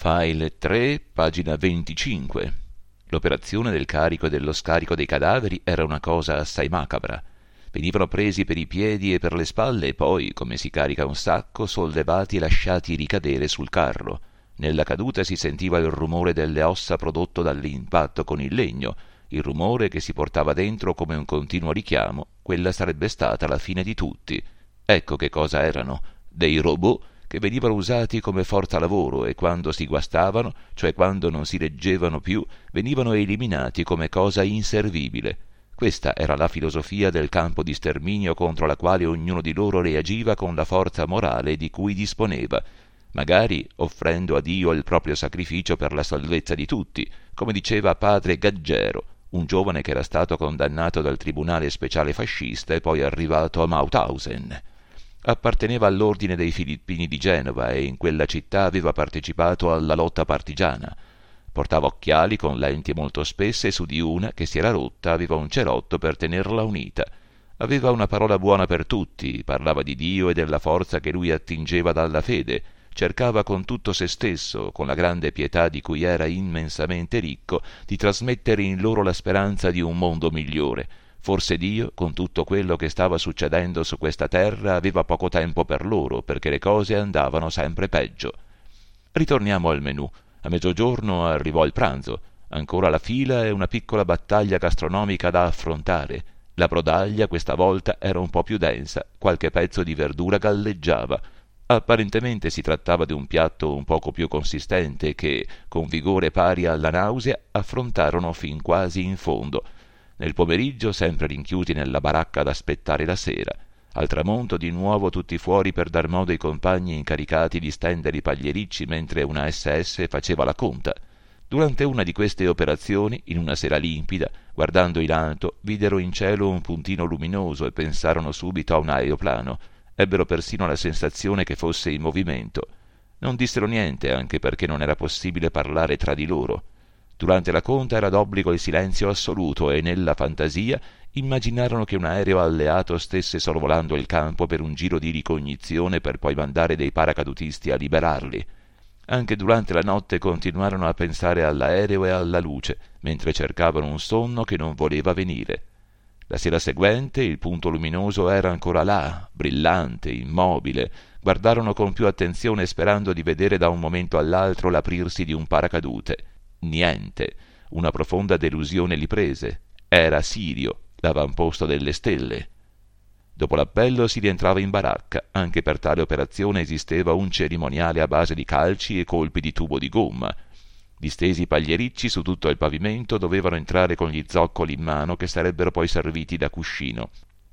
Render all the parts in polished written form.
File 3, pagina 25. L'operazione del carico e dello scarico dei cadaveri era una cosa assai macabra. Venivano presi per i piedi e per le spalle e poi, come si carica un sacco, sollevati e lasciati ricadere sul carro. Nella caduta si sentiva il rumore delle ossa prodotto dall'impatto con il legno, il rumore che si portava dentro come un continuo richiamo. Quella sarebbe stata la fine di tutti. Ecco che cosa erano: dei robot che venivano usati come forza lavoro e quando si guastavano, cioè quando non si reggevano più, venivano eliminati come cosa inservibile. Questa era la filosofia del campo di sterminio contro la quale ognuno di loro reagiva con la forza morale di cui disponeva, magari offrendo a Dio il proprio sacrificio per la salvezza di tutti, come diceva padre Gaggero, un giovane che era stato condannato dal tribunale speciale fascista e poi arrivato a Mauthausen. Apparteneva all'ordine dei Filippini di Genova e in quella città aveva partecipato alla lotta partigiana. Portava occhiali con lenti molto spesse e su di una, che si era rotta, aveva un cerotto per tenerla unita. Aveva una parola buona per tutti, parlava di Dio e della forza che lui attingeva dalla fede, cercava con tutto se stesso, con la grande pietà di cui era immensamente ricco, di trasmettere in loro la speranza di un mondo migliore. Forse Dio, con tutto quello che stava succedendo su questa terra, aveva poco tempo per loro, perché le cose andavano sempre peggio. Ritorniamo al menù. A mezzogiorno arrivò il pranzo. Ancora la fila e una piccola battaglia gastronomica da affrontare. La brodaglia questa volta era un po' più densa, qualche pezzo di verdura galleggiava. Apparentemente si trattava di un piatto un poco più consistente che, con vigore pari alla nausea, affrontarono fin quasi in fondo. Nel pomeriggio, sempre rinchiusi nella baracca ad aspettare la sera. Al tramonto di nuovo tutti fuori per dar modo ai compagni incaricati di stendere i pagliericci mentre una SS faceva la conta. Durante una di queste operazioni, in una sera limpida, guardando in alto, videro in cielo un puntino luminoso e pensarono subito a un aeroplano. Ebbero persino la sensazione che fosse in movimento. Non dissero niente, anche perché non era possibile parlare tra di loro. Durante la conta era d'obbligo il silenzio assoluto e nella fantasia immaginarono che un aereo alleato stesse sorvolando il campo per un giro di ricognizione per poi mandare dei paracadutisti a liberarli. Anche durante la notte continuarono a pensare all'aereo e alla luce, mentre cercavano un sonno che non voleva venire. La sera seguente il punto luminoso era ancora là, brillante, immobile. Guardarono con più attenzione sperando di vedere da un momento all'altro l'aprirsi di un paracadute. Niente. Una profonda delusione li prese. Era Sirio, l'avamposto delle stelle. Dopo l'appello si rientrava in baracca. Anche per tale operazione esisteva un cerimoniale a base di calci e colpi di tubo di gomma. Distesi i pagliericci su tutto il pavimento dovevano entrare con gli zoccoli in mano che sarebbero poi serviti da cuscino.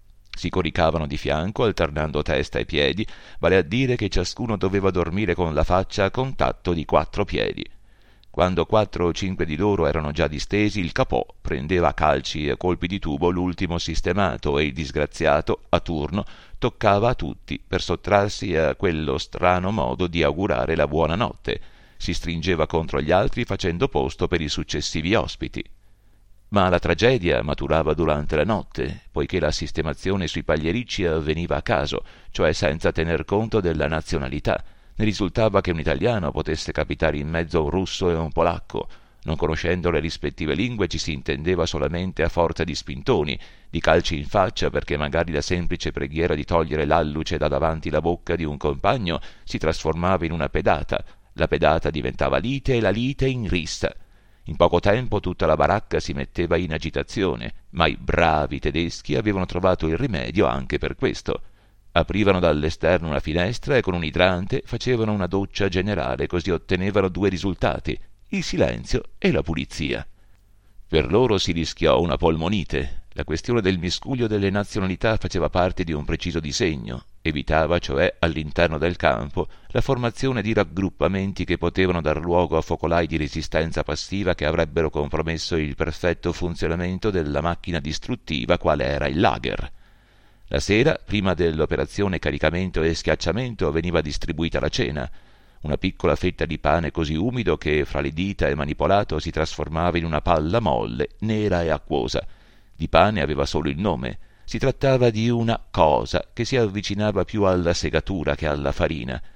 Si coricavano di fianco alternando testa e piedi, vale a dire che ciascuno doveva dormire con la faccia a contatto di 4 piedi. Quando 4 o 5 di loro erano già distesi, il capò prendeva a calci e colpi di tubo l'ultimo sistemato e il disgraziato, a turno, toccava a tutti per sottrarsi a quello strano modo di augurare la buonanotte. Si stringeva contro gli altri facendo posto per i successivi ospiti. Ma la tragedia maturava durante la notte, poiché la sistemazione sui pagliericci avveniva a caso, cioè senza tener conto della nazionalità. Ne risultava che un italiano potesse capitare in mezzo a un russo e a un polacco. Non conoscendo le rispettive lingue ci si intendeva solamente a forza di spintoni, di calci in faccia perché magari la semplice preghiera di togliere l'alluce da davanti la bocca di un compagno si trasformava in una pedata. La pedata diventava lite e la lite in rissa. In poco tempo tutta la baracca si metteva in agitazione, ma i bravi tedeschi avevano trovato il rimedio anche per questo. Aprivano dall'esterno una finestra e con un idrante facevano una doccia generale, così ottenevano 2 risultati: il silenzio e la pulizia. Per loro si rischiò una polmonite. La questione del miscuglio delle nazionalità faceva parte di un preciso disegno, evitava cioè all'interno del campo la formazione di raggruppamenti che potevano dar luogo a focolai di resistenza passiva che avrebbero compromesso il perfetto funzionamento della macchina distruttiva quale era il lager. La sera, prima dell'operazione caricamento e schiacciamento, veniva distribuita la cena. Una piccola fetta di pane così umido che fra le dita e manipolato si trasformava in una palla molle, nera e acquosa. Di pane aveva solo il nome. Si trattava di una cosa che si avvicinava più alla segatura che alla farina.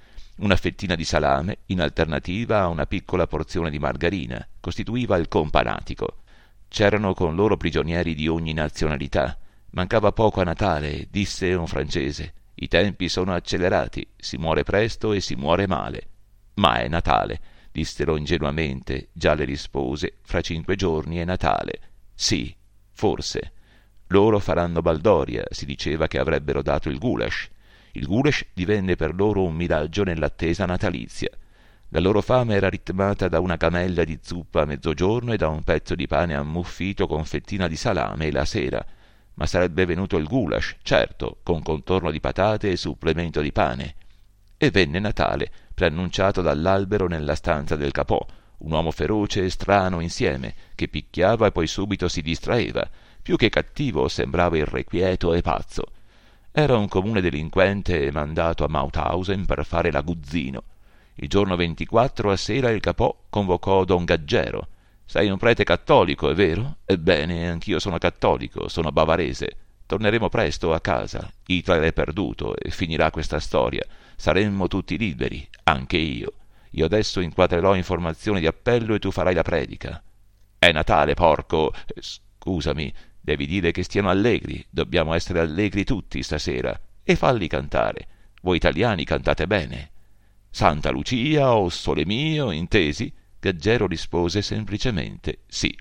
Una fettina di salame, in alternativa a una piccola porzione di margarina, costituiva il companatico. C'erano con loro prigionieri di ogni nazionalità. Mancava poco a Natale, disse un francese. I tempi sono accelerati, si muore presto e si muore male. Ma è Natale, dissero ingenuamente, già le rispose, fra 5 giorni è Natale. Sì, forse. Loro faranno baldoria, si diceva che avrebbero dato il goulash. Il goulash divenne per loro un miraggio nell'attesa natalizia. La loro fame era ritmata da una camella di zuppa a mezzogiorno e da un pezzo di pane ammuffito con fettina di salame la sera. Ma sarebbe venuto il goulash, certo, con contorno di patate e supplemento di pane. E venne Natale, preannunciato dall'albero nella stanza del capò, un uomo feroce e strano insieme, che picchiava e poi subito si distraeva. Più che cattivo sembrava irrequieto e pazzo. Era un comune delinquente mandato a Mauthausen per fare l'aguzzino. Il giorno 24 a sera il capò convocò don Gaggero. «Sei un prete cattolico, è vero?» «Ebbene, anch'io sono cattolico, sono bavarese. Torneremo presto a casa. Hitler è perduto e finirà questa storia. Saremmo tutti liberi, anche io. Io adesso inquadrerò informazioni di appello e tu farai la predica». «È Natale, porco!» «Scusami, devi dire che stiano allegri. Dobbiamo essere allegri tutti stasera. E falli cantare. Voi italiani cantate bene». «Santa Lucia o Sole mio, intesi?» Gaggero rispose semplicemente sì.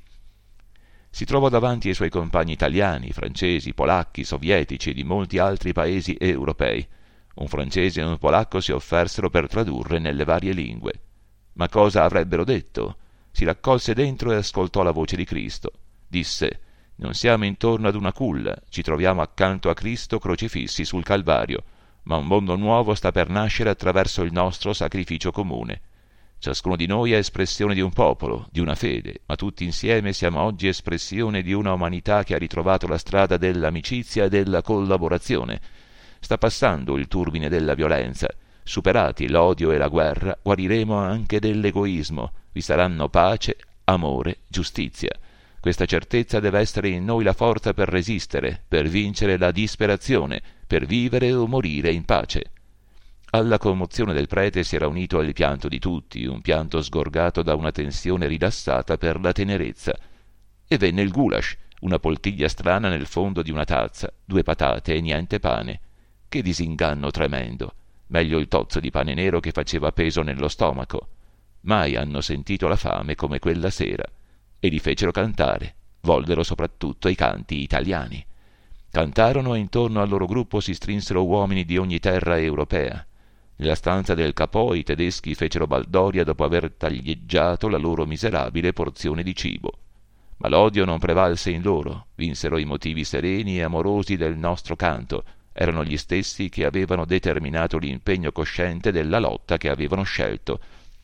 Si trovò davanti ai suoi compagni italiani, francesi, polacchi, sovietici e di molti altri paesi europei. Un francese e un polacco si offersero per tradurre nelle varie lingue. Ma cosa avrebbero detto? Si raccolse dentro e ascoltò la voce di Cristo. Disse: «Non siamo intorno ad una culla, ci troviamo accanto a Cristo crocifissi sul Calvario, ma un mondo nuovo sta per nascere attraverso il nostro sacrificio comune. Ciascuno di noi è espressione di un popolo, di una fede, ma tutti insieme siamo oggi espressione di una umanità che ha ritrovato la strada dell'amicizia e della collaborazione. Sta passando il turbine della violenza. Superati l'odio e la guerra, guariremo anche dell'egoismo. Vi saranno pace, amore, giustizia. Questa certezza deve essere in noi la forza per resistere, per vincere la disperazione, per vivere o morire in pace». Alla commozione del prete si era unito il pianto di tutti, un pianto sgorgato da una tensione rilassata per la tenerezza. E venne il goulash, una poltiglia strana nel fondo di una tazza, 2 patate e niente pane. Che disinganno tremendo! Meglio il tozzo di pane nero che faceva peso nello stomaco. Mai hanno sentito la fame come quella sera. E li fecero cantare. Vollero soprattutto i canti italiani. Cantarono e intorno al loro gruppo si strinsero uomini di ogni terra europea. Nella stanza del capò i tedeschi fecero baldoria dopo aver taglieggiato la loro miserabile porzione di cibo. Ma l'odio non prevalse in loro, vinsero i motivi sereni e amorosi del nostro canto. Erano gli stessi che avevano determinato l'impegno cosciente della lotta che avevano scelto.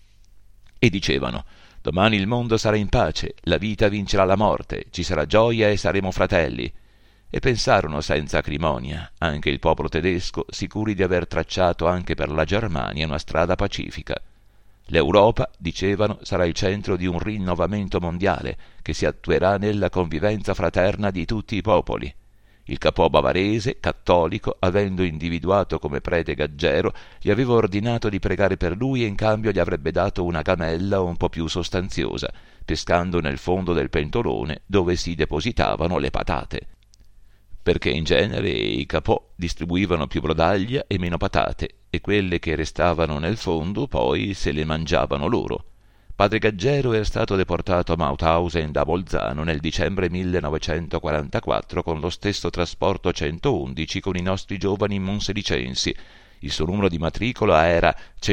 E dicevano: «Domani il mondo sarà in pace, la vita vincerà la morte, ci sarà gioia e saremo fratelli». E pensarono senza acrimonia, anche il popolo tedesco, sicuri di aver tracciato anche per la Germania una strada pacifica. L'Europa, dicevano, sarà il centro di un rinnovamento mondiale che si attuerà nella convivenza fraterna di tutti i popoli. Il capò bavarese, cattolico, avendo individuato come prete Gaggero, gli aveva ordinato di pregare per lui e in cambio gli avrebbe dato una camella un po' più sostanziosa, pescando nel fondo del pentolone dove si depositavano le patate. Perché in genere i capò distribuivano più brodaglia e meno patate, e quelle che restavano nel fondo poi se le mangiavano loro. Padre Gaggero era stato deportato a Mauthausen da Bolzano nel dicembre 1944 con lo stesso trasporto 111 con i nostri giovani monselicensi. Il suo numero di matricola era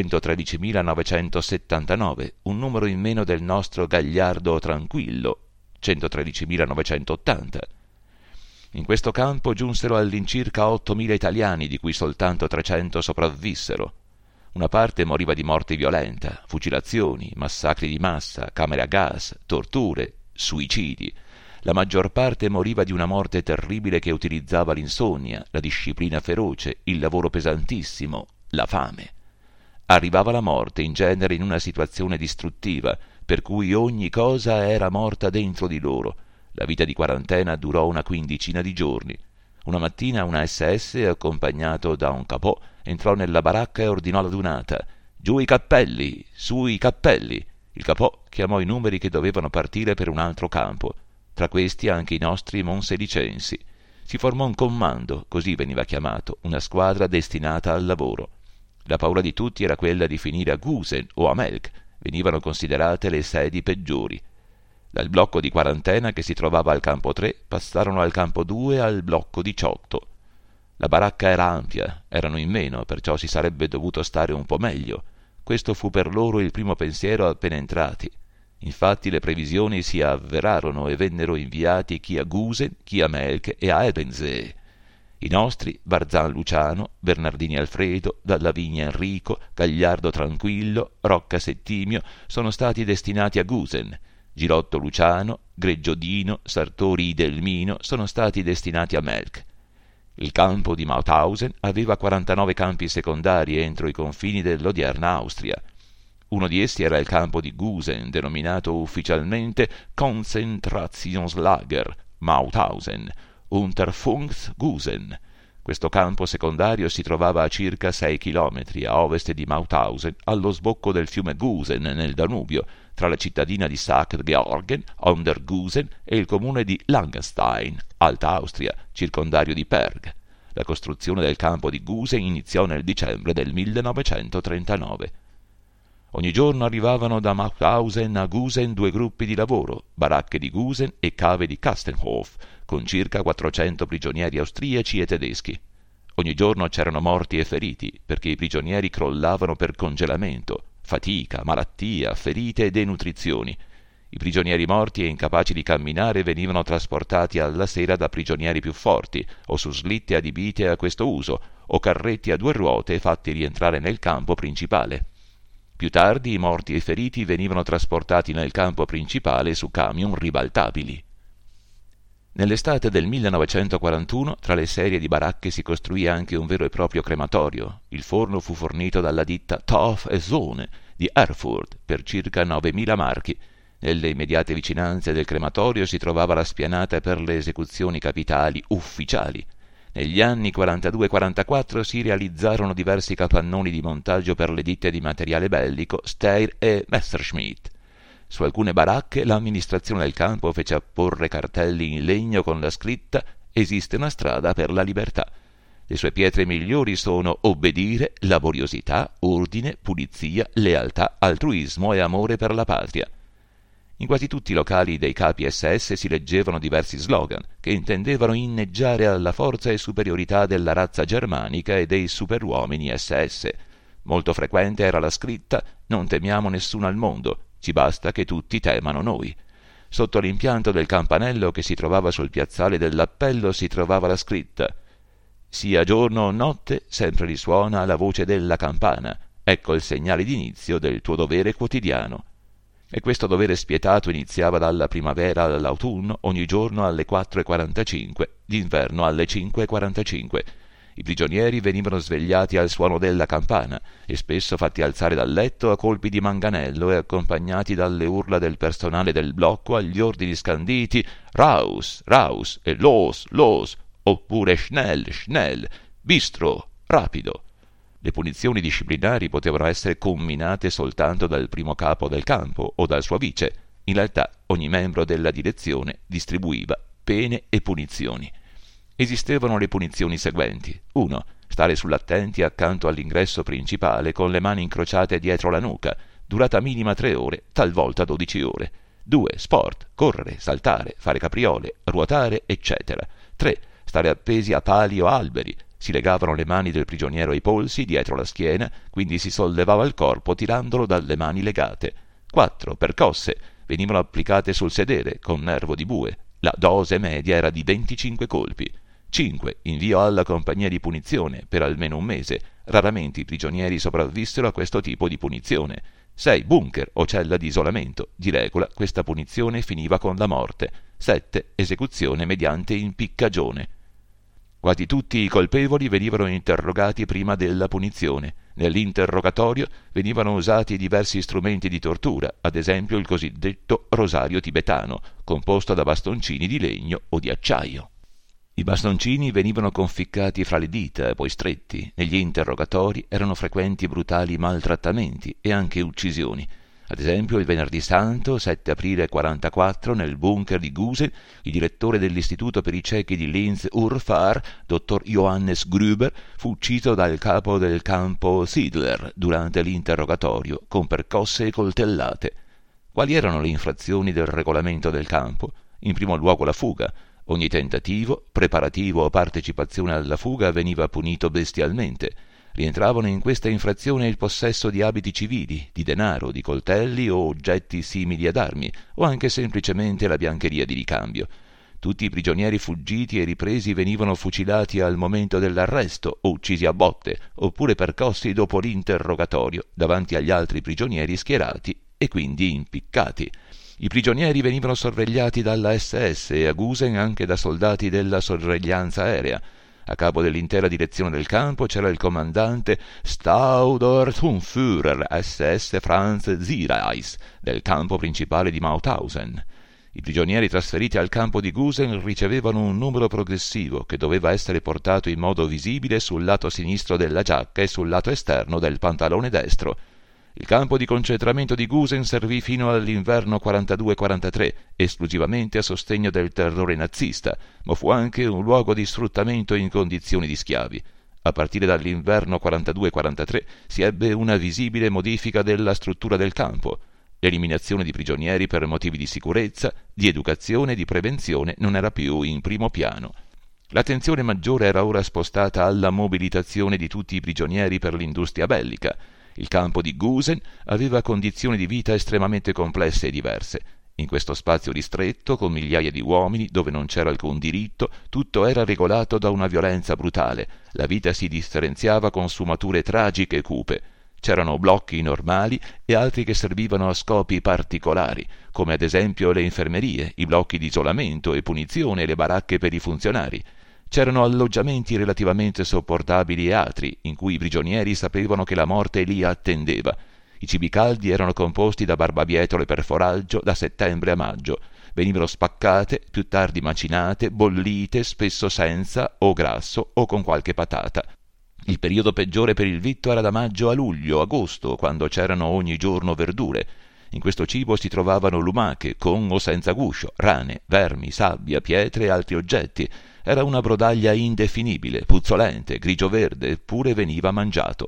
113.979, un numero in meno del nostro Gagliardo Tranquillo, 113.980. In questo campo giunsero all'incirca 8.000 italiani, di cui soltanto 300 sopravvissero. Una parte moriva di morte violenta, fucilazioni, massacri di massa, camere a gas, torture, suicidi. La maggior parte moriva di una morte terribile che utilizzava l'insonnia, la disciplina feroce, il lavoro pesantissimo, la fame. Arrivava la morte in genere in una situazione distruttiva, per cui ogni cosa era morta dentro di loro. La vita di quarantena durò una 15 di giorni. Una mattina una SS, accompagnato da un capò, entrò nella baracca e ordinò l'adunata: Giù i cappelli, su i cappelli. Il capò chiamò i numeri che dovevano partire per un altro campo, tra questi anche i nostri monselicensi. Si formò un comando, così veniva chiamato, una squadra destinata al lavoro. La paura di tutti era quella di finire a Gusen o a Melk, venivano considerate le sedi peggiori. Dal blocco di quarantena che si trovava al campo 3 passarono al campo 2 al blocco 18. La baracca era ampia, erano in meno, perciò si sarebbe dovuto stare un po' meglio. Questo fu per loro il primo pensiero appena entrati. Infatti le previsioni si avverarono e vennero inviati chi a Gusen, chi a Melk e a Ebensee. I nostri, Barzan Luciano, Bernardini Alfredo, Dalla Vigna Enrico, Gagliardo Tranquillo, Rocca Settimio sono stati destinati a Gusen. Girotto Luciano, Greggio Dino, Sartori Idelmino sono stati destinati a Melk. Il campo di Mauthausen aveva 49 campi secondari entro i confini dell'odierna Austria. Uno di essi era il campo di Gusen, denominato ufficialmente Konzentrationslager Mauthausen, Unterfunksgusen. Questo campo secondario si trovava a circa 6 chilometri a ovest di Mauthausen, allo sbocco del fiume Gusen nel Danubio, tra la cittadina di St. Georgen, Ondergusen, e il comune di Langenstein, Alta Austria, circondario di Perg. La costruzione del campo di Gusen iniziò nel dicembre del 1939. Ogni giorno arrivavano da Mauthausen a Gusen 2 gruppi di lavoro, baracche di Gusen e cave di Kastenhof, con circa 400 prigionieri austriaci e tedeschi. Ogni giorno c'erano morti e feriti, perché i prigionieri crollavano per congelamento, fatica, malattia, ferite e denutrizioni. I prigionieri morti e incapaci di camminare venivano trasportati alla sera da prigionieri più forti, o su slitte adibite a questo uso, o carretti a 2 ruote fatti rientrare nel campo principale. Più tardi i morti e i feriti venivano trasportati nel campo principale su camion ribaltabili. Nell'estate del 1941 tra le serie di baracche si costruì anche un vero e proprio crematorio. Il forno fu fornito dalla ditta Toff & Sohn di Erfurt per circa 9.000 marchi. Nelle immediate vicinanze del crematorio si trovava la spianata per le esecuzioni capitali ufficiali. Negli anni 42-44 si realizzarono diversi capannoni di montaggio per le ditte di materiale bellico Steyr e Messerschmitt. Su alcune baracche l'amministrazione del campo fece apporre cartelli in legno con la scritta «Esiste una strada per la libertà». Le sue pietre migliori sono obbedire, laboriosità, ordine, pulizia, lealtà, altruismo e amore per la patria. In quasi tutti i locali dei capi SS si leggevano diversi slogan che intendevano inneggiare alla forza e superiorità della razza germanica e dei superuomini SS. Molto frequente era la scritta «Non temiamo nessuno al mondo, ci basta che tutti temano noi». Sotto l'impianto del campanello che si trovava sul piazzale dell'appello si trovava la scritta «Sia giorno o notte, sempre risuona la voce della campana. Ecco il segnale d'inizio del tuo dovere quotidiano». E questo dovere spietato iniziava dalla primavera all'autunno, ogni giorno alle 4:45, d'inverno alle 5:45. I prigionieri venivano svegliati al suono della campana e spesso fatti alzare dal letto a colpi di manganello e accompagnati dalle urla del personale del blocco agli ordini scanditi «Raus, raus» e «Los, los», oppure «Schnell, schnell», «Bistro», «Rapido». Le punizioni disciplinari potevano essere comminate soltanto dal primo capo del campo o dal suo vice. In realtà ogni membro della direzione distribuiva pene e punizioni. Esistevano le punizioni seguenti. 1. Stare sull'attenti accanto all'ingresso principale con le mani incrociate dietro la nuca, durata minima 3 ore, talvolta 12 ore. 2. Sport, correre, saltare, fare capriole, ruotare, eccetera. 3. Stare appesi a pali o alberi. Si legavano le mani del prigioniero ai polsi, dietro la schiena, quindi si sollevava il corpo tirandolo dalle mani legate. 4. Percosse. Venivano applicate sul sedere, con nervo di bue. La dose media era di 25 colpi. 5. Invio alla compagnia di punizione, per almeno un mese. Raramente i prigionieri sopravvissero a questo tipo di punizione. 6. Bunker o cella di isolamento. Di regola questa punizione finiva con la morte. 7. Esecuzione mediante impiccagione. Quasi tutti i colpevoli venivano interrogati prima della punizione. Nell'interrogatorio venivano usati diversi strumenti di tortura, ad esempio il cosiddetto rosario tibetano, composto da bastoncini di legno o di acciaio. I bastoncini venivano conficcati fra le dita, poi stretti. Negli interrogatori erano frequenti brutali maltrattamenti e anche uccisioni. Ad esempio, il venerdì santo, 7 aprile 44, nel bunker di Gusen, il direttore dell'istituto per i ciechi di Linz-Urfahr, dottor Johannes Gruber, fu ucciso dal capo del campo Siedler durante l'interrogatorio, con percosse e coltellate. Quali erano le infrazioni del regolamento del campo? In primo luogo la fuga. Ogni tentativo, preparativo o partecipazione alla fuga veniva punito bestialmente. Rientravano in questa infrazione il possesso di abiti civili, di denaro, di coltelli o oggetti simili ad armi, o anche semplicemente la biancheria di ricambio. Tutti i prigionieri fuggiti e ripresi venivano fucilati al momento dell'arresto o uccisi a botte, oppure percossi dopo l'interrogatorio, davanti agli altri prigionieri schierati e quindi impiccati. I prigionieri venivano sorvegliati dalla SS e a Gusen anche da soldati della sorveglianza aerea. A capo dell'intera direzione del campo c'era il comandante Stauder-Turmführer SS Franz Ziereis del campo principale di Mauthausen. I prigionieri trasferiti al campo di Gusen ricevevano un numero progressivo che doveva essere portato in modo visibile sul lato sinistro della giacca e sul lato esterno del pantalone destro. Il campo di concentramento di Gusen servì fino all'inverno 42-43, esclusivamente a sostegno del terrore nazista, ma fu anche un luogo di sfruttamento in condizioni di schiavi. A partire dall'inverno 42-43 si ebbe una visibile modifica della struttura del campo. L'eliminazione di prigionieri per motivi di sicurezza, di educazione e di prevenzione non era più in primo piano. L'attenzione maggiore era ora spostata alla mobilitazione di tutti i prigionieri per l'industria bellica. Il campo di Gusen aveva condizioni di vita estremamente complesse e diverse. In questo spazio ristretto, con migliaia di uomini, dove non c'era alcun diritto, tutto era regolato da una violenza brutale. La vita si differenziava con sfumature tragiche e cupe. C'erano blocchi normali e altri che servivano a scopi particolari, come ad esempio le infermerie, i blocchi di isolamento e punizione e le baracche per i funzionari. C'erano alloggiamenti relativamente sopportabili e altri, in cui i prigionieri sapevano che la morte li attendeva. I cibi caldi erano composti da barbabietole per foraggio da settembre a maggio. Venivano spaccate, più tardi macinate, bollite, spesso senza o grasso o con qualche patata. Il periodo peggiore per il vitto era da maggio a luglio, agosto, quando c'erano ogni giorno verdure. In questo cibo si trovavano lumache, con o senza guscio, rane, vermi, sabbia, pietre e altri oggetti. Era una brodaglia indefinibile, puzzolente, grigio-verde, eppure veniva mangiato.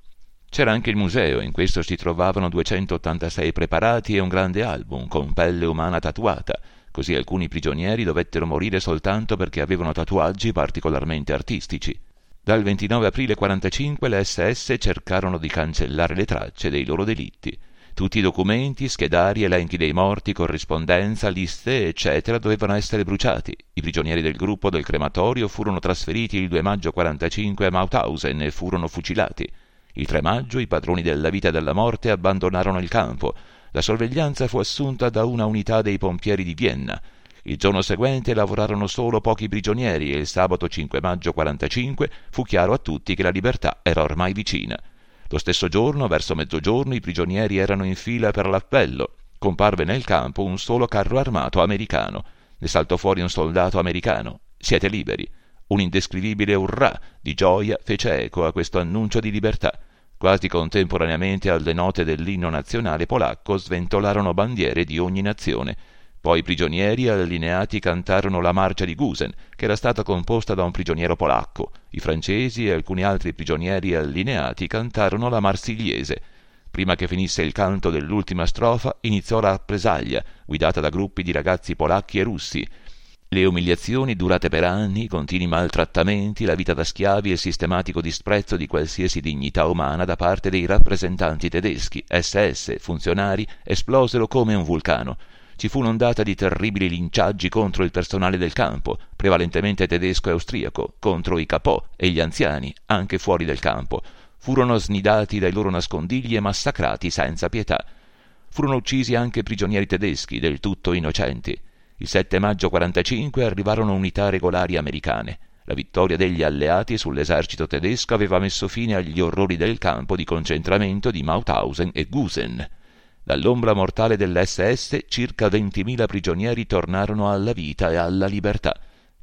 C'era anche il museo, in questo si trovavano 286 preparati e un grande album con pelle umana tatuata, così alcuni prigionieri dovettero morire soltanto perché avevano tatuaggi particolarmente artistici. Dal 29 aprile 45 le SS cercarono di cancellare le tracce dei loro delitti. Tutti i documenti, schedari, elenchi dei morti, corrispondenza, liste, eccetera, dovevano essere bruciati. I prigionieri del gruppo del crematorio furono trasferiti il 2 maggio 45 a Mauthausen e furono fucilati. Il 3 maggio i padroni della vita e della morte abbandonarono il campo. La sorveglianza fu assunta da una unità dei pompieri di Vienna. Il giorno seguente lavorarono solo pochi prigionieri e il sabato 5 maggio 45 fu chiaro a tutti che la libertà era ormai vicina. Lo stesso giorno, verso mezzogiorno, i prigionieri erano in fila per l'appello. Comparve nel campo un solo carro armato americano. Ne saltò fuori un soldato americano. «Siete liberi!» Un indescrivibile urrà di gioia fece eco a questo annuncio di libertà. Quasi contemporaneamente alle note dell'inno nazionale polacco sventolarono bandiere di ogni nazione. Poi i prigionieri allineati cantarono la marcia di Gusen, che era stata composta da un prigioniero polacco. I francesi e alcuni altri prigionieri allineati cantarono la Marsigliese. Prima che finisse il canto dell'ultima strofa, iniziò la rappresaglia, guidata da gruppi di ragazzi polacchi e russi. Le umiliazioni durate per anni, i continui maltrattamenti, la vita da schiavi e il sistematico disprezzo di qualsiasi dignità umana da parte dei rappresentanti tedeschi, SS, funzionari, esplosero come un vulcano. Ci fu un'ondata di terribili linciaggi contro il personale del campo, prevalentemente tedesco e austriaco, contro i capò e gli anziani, anche fuori del campo. Furono snidati dai loro nascondigli e massacrati senza pietà. Furono uccisi anche prigionieri tedeschi, del tutto innocenti. Il 7 maggio 45 arrivarono unità regolari americane. La vittoria degli alleati sull'esercito tedesco aveva messo fine agli orrori del campo di concentramento di Mauthausen e Gusen. Dall'ombra mortale dell'SS circa 20.000 prigionieri tornarono alla vita e alla libertà.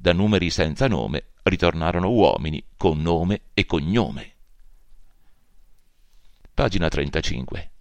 Da numeri senza nome ritornarono uomini con nome e cognome. Pagina 35.